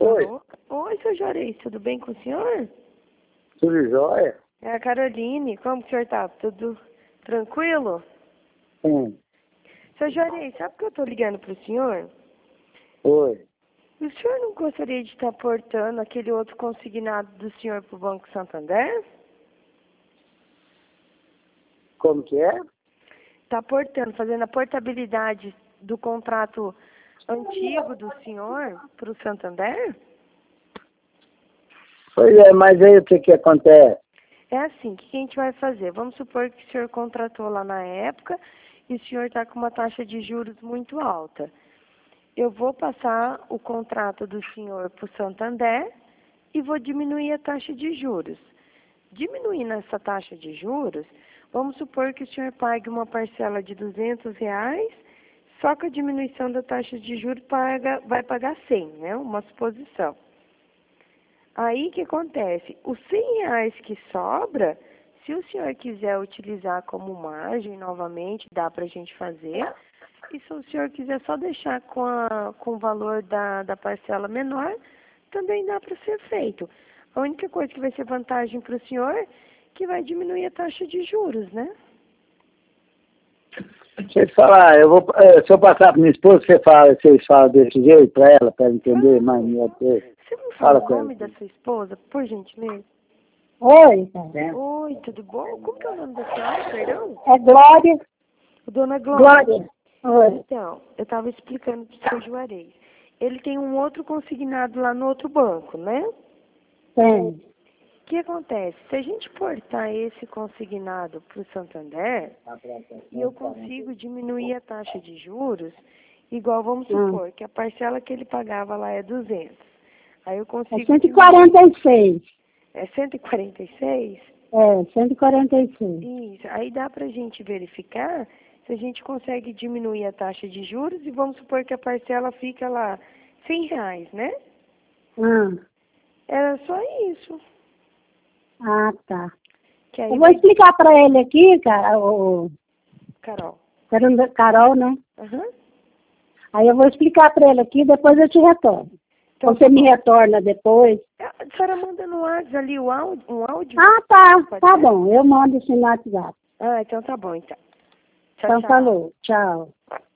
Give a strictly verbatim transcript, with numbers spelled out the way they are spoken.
Oi. Alô? Oi, seu Juarez, tudo bem com o senhor? Tudo jóia? É a Caroline, como que o senhor tá? Tudo tranquilo? Sim. Seu Juarez, sabe que eu tô ligando pro senhor? Oi. O senhor não gostaria de estar portando aquele outro consignado do senhor pro Banco Santander? Como que é? Tá portando, fazendo a portabilidade do contrato antigo do senhor pro Santander? Pois é, mas aí o que que acontece? É assim, o que a gente vai fazer? Vamos supor que o senhor contratou lá na época e o senhor está com uma taxa de juros muito alta. Eu vou passar o contrato do senhor para o Santander e vou diminuir a taxa de juros. Diminuindo essa taxa de juros, vamos supor que o senhor pague uma parcela de duzentos reais, só que a diminuição da taxa de juros paga, vai pagar cem, né? Uma suposição. Aí o que acontece? Os cem reais que sobra, se o senhor quiser utilizar como margem novamente, dá para a gente fazer. E se o senhor quiser só deixar com, a, com o valor da, da parcela menor, também dá para ser feito. A única coisa que vai ser vantagem para o senhor, que vai diminuir a taxa de juros, né? Deixa eu te falar, eu vou, eh, se eu passar para minha esposa, você fala, vocês falam desse jeito para ela, para entender Ah, mais minha coisa. você me Fala fala o com nome ela. da sua esposa, por gentileza? Oi, Oi, tudo bom? Como que é o nome da senhora, perdão? é Glória. Dona Glória. Glória. Oi. Então, eu estava explicando para o seu Juarez. Ele tem um outro consignado lá no outro banco, né? Tem. O que acontece? Se a gente portar esse consignado para o Santander, e eu consigo diminuir a taxa de juros, igual vamos supor que a parcela que ele pagava lá é duzentos. Aí eu consigo É cento e diminuir- quarenta e seis. É cento e quarenta e seis? É, cento e quarenta e seis. Isso. Aí dá para a gente verificar se a gente consegue diminuir a taxa de juros e vamos supor que a parcela fica lá cem reais, né? Ah, Era só isso. ah, tá. Que aí Eu vou vai... explicar para ele aqui, cara, o Carol. Carol, Carol, né? Aham. Aí eu vou explicar para ele aqui, depois eu te retorno. Então, Você me retorna depois. a senhora manda no WhatsApp ali o áudio, um áudio? Ah, tá. Pode Tá ser? bom. Eu mando isso no WhatsApp. Ah, então tá bom, então. Tchau, Então tchau. falou. Tchau.